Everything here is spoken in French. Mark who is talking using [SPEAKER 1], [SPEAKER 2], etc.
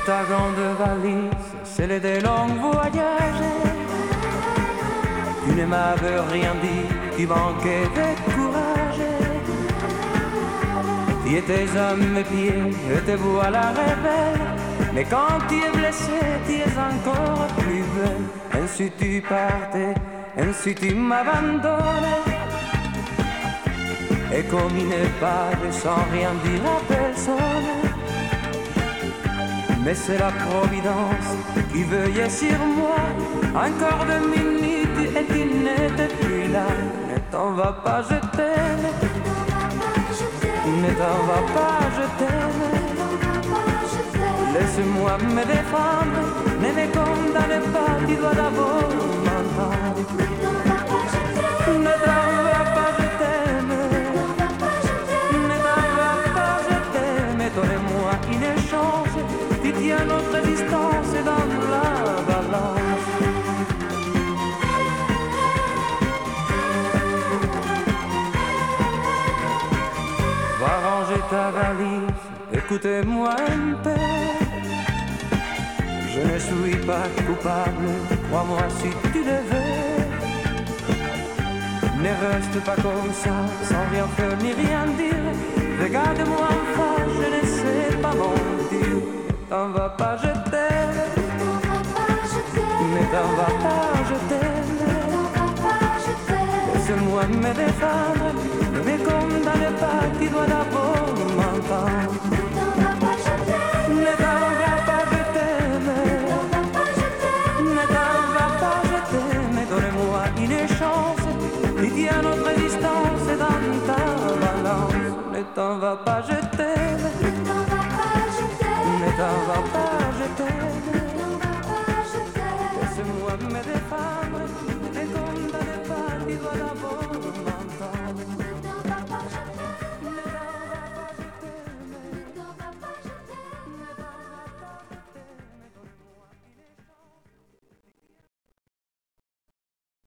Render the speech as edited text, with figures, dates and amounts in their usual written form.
[SPEAKER 1] ta grande valise, celle des longs voyages. Tu ne m'avais rien dit, tu manquais de courage. Tu étais à mes pieds, je te vois la rebelle. Mais quand tu es blessé, tu es encore plus belle. Ainsi tu partais, ainsi tu m'abandonnais. Et comme une épave sans rien dire à personne. Mais c'est la providence qui veillait sur moi. Encore 2 minutes et tu n'étais plus là. Ne t'en va pas, je t'aime. Ne t'en va pas, je t'aime. Laisse-moi me défendre. Ne me condamne pas, tu dois d'abord m'entendre. Ne t'en va pas, je t'aime. Ne t'en va pas, je t'aime. Donne-moi une chance. Tu tiens notre distance dans la balance. Va ranger ta valise, écoutez-moi un peu. Je ne suis pas coupable, crois-moi si tu le veux. Ne reste pas comme ça, sans rien faire ni rien dire. Regarde-moi en face, je ne sais pas mentir. Ne t'en va pas, je t'aime. Ne t'en va pas, je t'aime. Laisse-moi me défendre. Ne me condamne pas, tu dois d'abord m'entendre. Ne t'en va pas, je t'aime. Ne t'en va pas, je t'aime. Donne-moi une chance. Tu tiens notre distance dans ta balance. Ne t'en va pas, je t'aime.